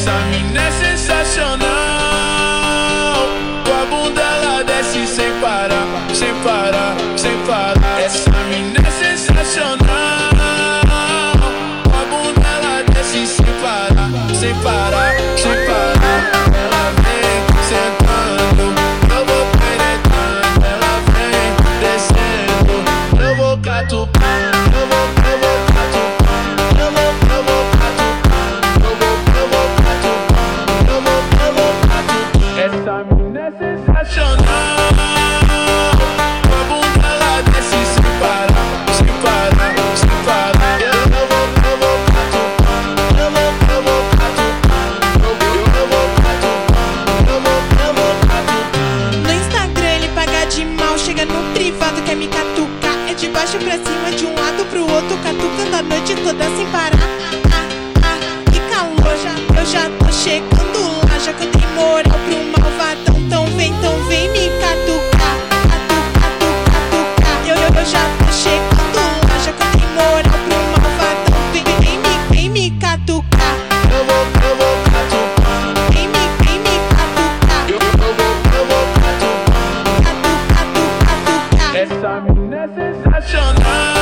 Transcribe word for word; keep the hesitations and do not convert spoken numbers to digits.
Essa mina é sensacional. Tua bunda ela desce sem parar, sem parar, sem parar. Essa mina é sensacional. Tua bunda ela desce sem parar, sem parar, sem parar. Ela vem sentando, eu vou penetrando. Ela vem descendo, eu vou catucando. Eu vou, eu vou catucando. Eu vou, eu vou catucando. Eu vou, eu vou catucando. Eu vou, eu vou catucando. Essa mina é sensacional. Tua bunda ela desce sem parar, sem parar, sem parar. Eu, eu vou, eu vou catucando. Eu vou, eu vou catucando. Eu vou, eu vou catucando. Eu vou, eu vou catucando. No Instagram ele paga de mal, chega no privado, quer me catucar. É de baixo pra cima, de um lado pro outro, catucando a noite toda sem parar. Ah, ah, que calor, já, eu já tô chegando lá, já que eu dei moral pro malvadão. Então vem, então vem me catucar, catucar, catucar. Eu, eu, eu já tô chegando lá, já que eu dei moral pro malvadão. Vem, vem me, vem me catucar. Eu vou, eu vou catucando. Vem me, vem me catucar. Eu, eu vou, eu vou catucando. Catu, catu, catucar. Essa mina é sensacional.